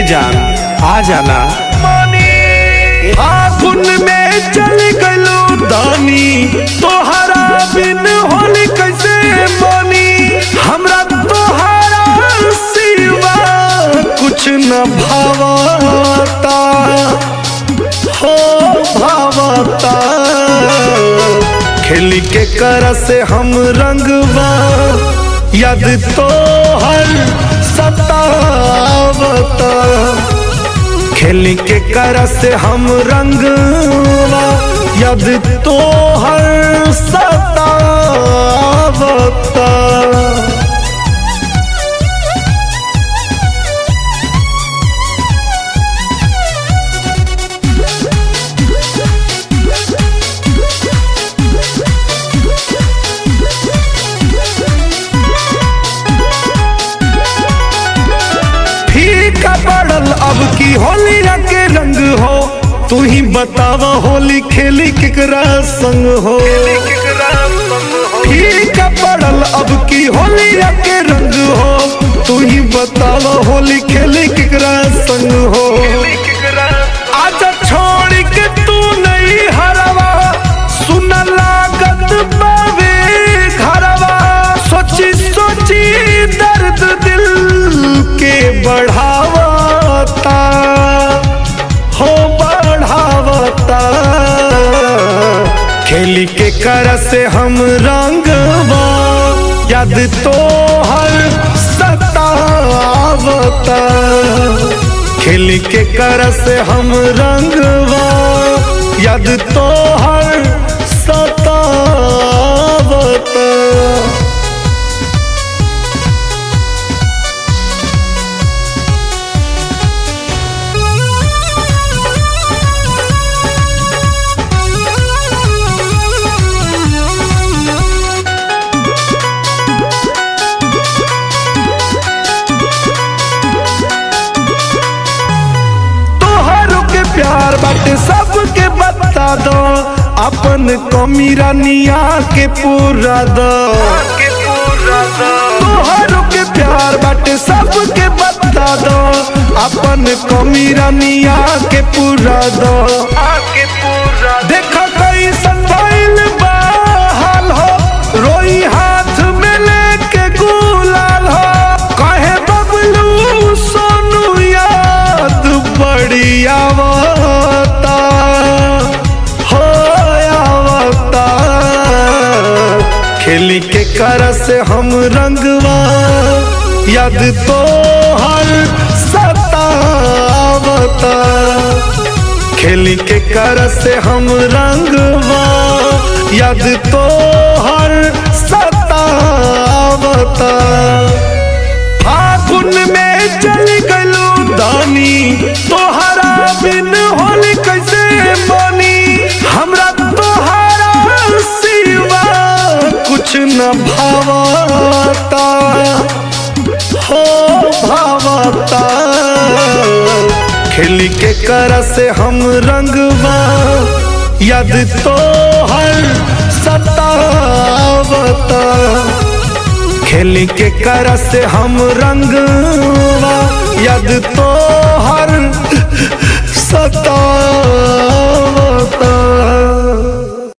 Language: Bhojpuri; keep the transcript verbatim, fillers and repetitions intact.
जान आ जाना। फागुन में चल गलू दानी तोहरा बिन होली कैसे मानी। हमरा तोहरा सिवा कुछ न भावता हो भावता। खेली के कर से हम रंगवा याद तो हर सतावता। खेली के कर से हम रंगवा याद तो हर सतावता। पड़ल अब की होली के रंग हो तू ही बतावा होली खेली केकरा संग हो। फीका पड़ल अब की होली के रंग हो तू ही बतावा होली खेली केकरा संग हो। आजा छोड़ के तू नहीं हरवा सुन लागत बावे घरवा। सोची सोची दर्द दिल के बढ़ावा हो बढ़ावता। खेली के कर से हम रंगवा याद तो हर सतावता। खेली के कर से हम रंगवा याद तो हर सतावता। प्यार बाटे सबके बता दो अपन कमी रानिया के पूरा दो। तोहरों के प्यार बाटे सबके बता दो अपन कमी रानिया के पूरा दो। देखा कैसन भइल बा हाल हो रोई हाथ में लेके गुलाल हो। कहे बबलू सोनू याद बड़ी आवता हो आवता। खेली के कर से हम रंगवा याद तो हर सतावता। खेली के कर से हम रंगवा याद तो हर सतावता। फागुन में चल गलू दानी तोहरा बिन होली कैसे मानी। हमरा तोहरा सिवा कुछ न भावता हो भावता। खेली के कर से हम रंगवा याद तो हर सतावता। खेली के कर से हम रंगवा याद तो